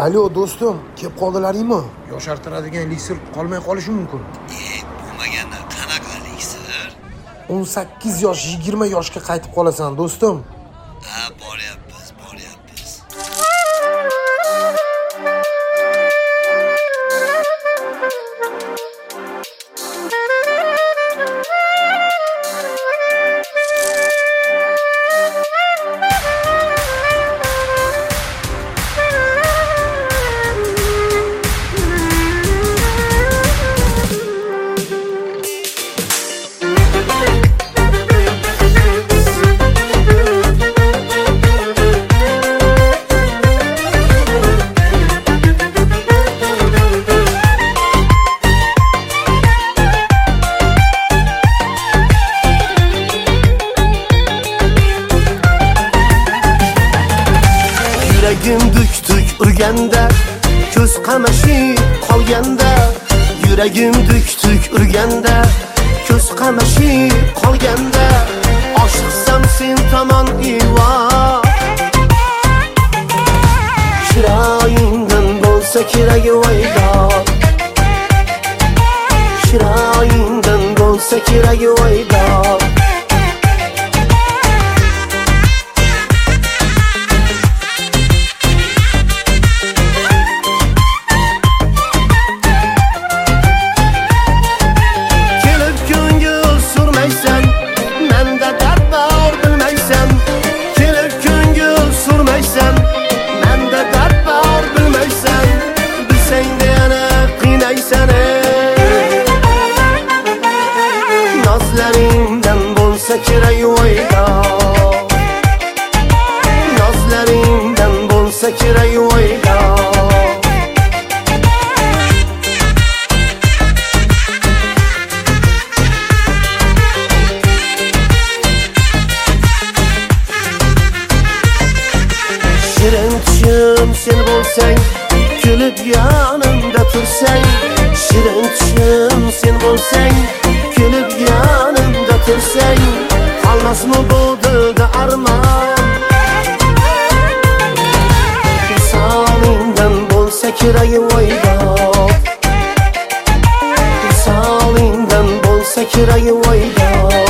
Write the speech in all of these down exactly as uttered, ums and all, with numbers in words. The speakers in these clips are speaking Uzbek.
Alo do'stim, kelib qoldilaringmi? Yoshartiradigan eliksir qolmay qolishi mumkin. E, bo'lmaganda qanaqa eliksir? o'n sakkiz yosh, yigirma yoshga qaytib qolasan do'stim. Ha, boryapmiz, boryapmiz. Yuragim duk-duk urganda, ko'z qamashi qolganda. Yuragim duk-duk urganda, ko'z qamashi qolganda. Oshiqsam sen tomon ivo, chiroyingdan bo'lsa kerak voydo. Chiroyingdan bo'lsa kerak voydo. Nazlaringdan bo'lsa kerak voydo. Nazlaringdan bo'lsa kerak voydo. Shirin tushim sen bo'lsang, kulib yonimda tursang. Shirin tushim sen bo'lsang, kulib yonimda tursang. Qolmasmi bu dilda armon? Visolingdan bo'lsa kerak voydo. Visolingdan bo'lsa kerak voydo.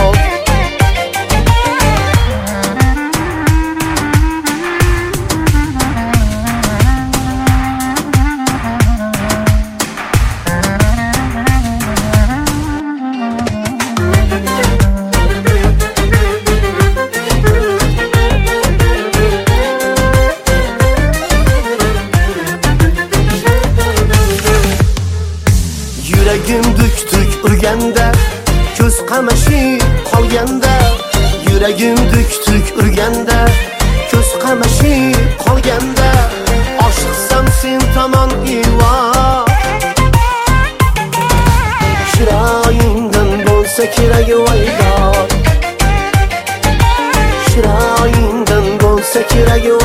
Yuragim duk-duk urganda, ko'z qamashi qolganda. Yuragim duk-duk urganda, ko'z qamashi qolganda. Oshiqsam sen tomon ivo, chiroyingdan bo'lsa kerak voydo. Chiroyingdan bo'lsa kerak